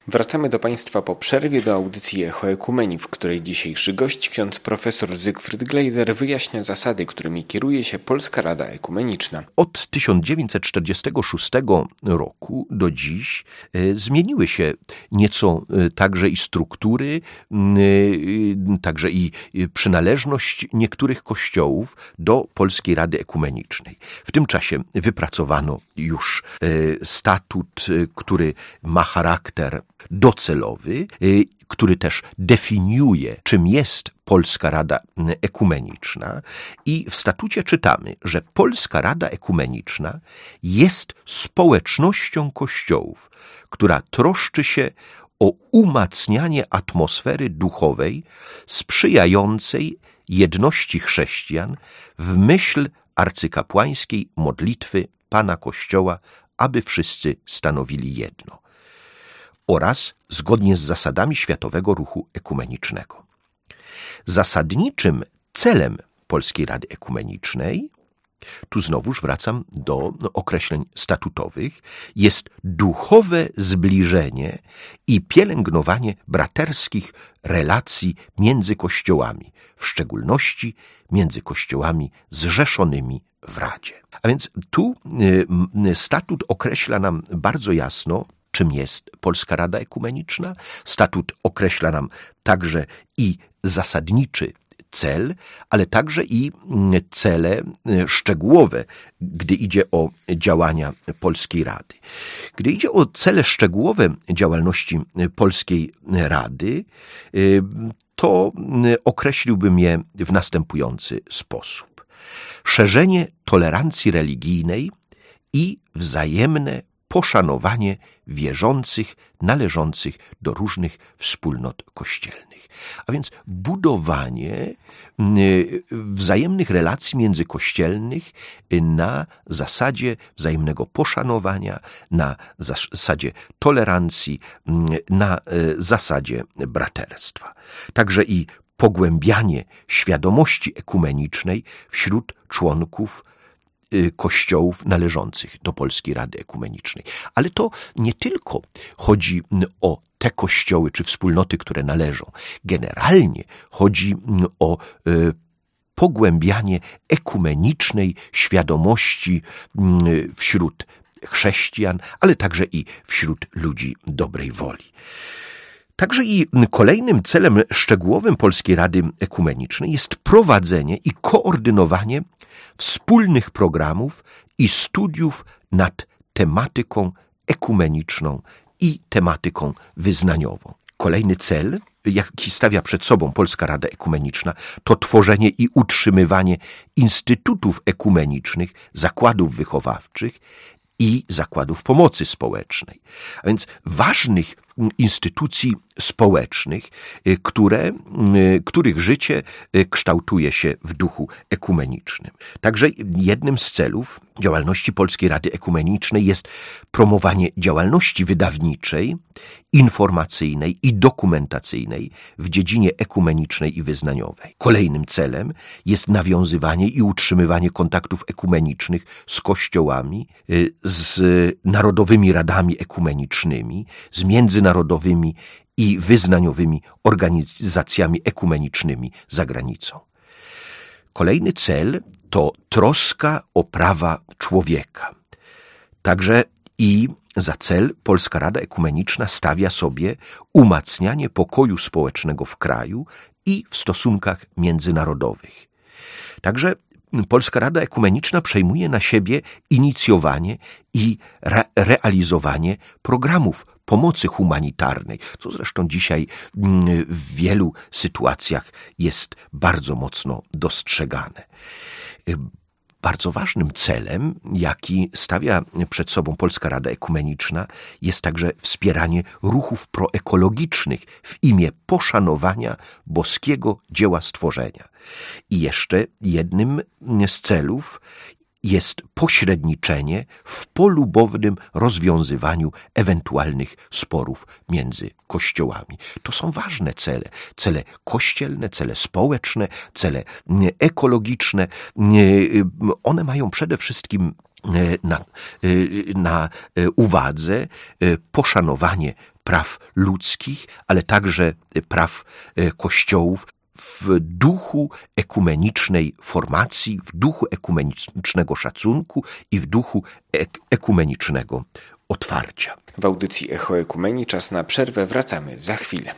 Wracamy do Państwa po przerwie do audycji Echo Ekumenii, w której dzisiejszy gość, ksiądz profesor Zygfryd Gleiser, wyjaśnia zasady, którymi kieruje się Polska Rada Ekumeniczna. Od 1946 roku do dziś zmieniły się nieco także i struktury, także i przynależność niektórych kościołów do Polskiej Rady Ekumenicznej. W tym czasie wypracowano już statut, który ma charakter docelowy, który też definiuje, czym jest Polska Rada Ekumeniczna, i w statucie czytamy, że Polska Rada Ekumeniczna jest społecznością kościołów, która troszczy się o umacnianie atmosfery duchowej sprzyjającej jedności chrześcijan w myśl arcykapłańskiej modlitwy Pana Kościoła, aby wszyscy stanowili jedno, oraz zgodnie z zasadami Światowego Ruchu Ekumenicznego. Zasadniczym celem Polskiej Rady Ekumenicznej, tu znowuż wracam do określeń statutowych, jest duchowe zbliżenie i pielęgnowanie braterskich relacji między kościołami, w szczególności między kościołami zrzeszonymi w Radzie. A więc tu statut określa nam bardzo jasno, czym jest Polska Rada Ekumeniczna. Statut określa nam także i zasadniczy cel, ale także i cele szczegółowe, gdy idzie o działania Polskiej Rady. Gdy idzie o cele szczegółowe działalności Polskiej Rady, to określiłbym je w następujący sposób. Szerzenie tolerancji religijnej i wzajemne poszanowanie wierzących należących do różnych wspólnot kościelnych. A więc budowanie wzajemnych relacji międzykościelnych na zasadzie wzajemnego poszanowania, na zasadzie tolerancji, na zasadzie braterstwa. Także i pogłębianie świadomości ekumenicznej wśród członków kościołów należących do Polskiej Rady Ekumenicznej. Ale to nie tylko chodzi o te kościoły czy wspólnoty, które należą. Generalnie chodzi o pogłębianie ekumenicznej świadomości wśród chrześcijan, ale także i wśród ludzi dobrej woli. Także i kolejnym celem szczegółowym Polskiej Rady Ekumenicznej jest prowadzenie i koordynowanie wspólnych programów i studiów nad tematyką ekumeniczną i tematyką wyznaniową. Kolejny cel, jaki stawia przed sobą Polska Rada Ekumeniczna, to tworzenie i utrzymywanie instytutów ekumenicznych, zakładów wychowawczych i zakładów pomocy społecznej. A więc ważnych instytucji społecznych, których życie kształtuje się w duchu ekumenicznym. Także jednym z celów działalności Polskiej Rady Ekumenicznej jest promowanie działalności wydawniczej, informacyjnej i dokumentacyjnej w dziedzinie ekumenicznej i wyznaniowej. Kolejnym celem jest nawiązywanie i utrzymywanie kontaktów ekumenicznych z kościołami, z narodowymi radami ekumenicznymi, z międzynarodowymi i wyznaniowymi organizacjami ekumenicznymi za granicą. Kolejny cel to troska o prawa człowieka. Także i za cel Polska Rada Ekumeniczna stawia sobie umacnianie pokoju społecznego w kraju i w stosunkach międzynarodowych. Także Polska Rada Ekumeniczna przejmuje na siebie inicjowanie i realizowanie programów pomocy humanitarnej, co zresztą dzisiaj w wielu sytuacjach jest bardzo mocno dostrzegane. Bardzo ważnym celem, jaki stawia przed sobą Polska Rada Ekumeniczna, jest także wspieranie ruchów proekologicznych w imię poszanowania boskiego dzieła stworzenia. I jeszcze jednym z celów jest pośredniczenie w polubownym rozwiązywaniu ewentualnych sporów między kościołami. To są ważne cele. Cele kościelne, cele społeczne, cele ekologiczne. One mają przede wszystkim na uwadze poszanowanie praw ludzkich, ale także praw kościołów w duchu ekumenicznej formacji, w duchu ekumenicznego szacunku i w duchu ekumenicznego otwarcia. W audycji Echo Ekumenii czas na przerwę, wracamy za chwilę.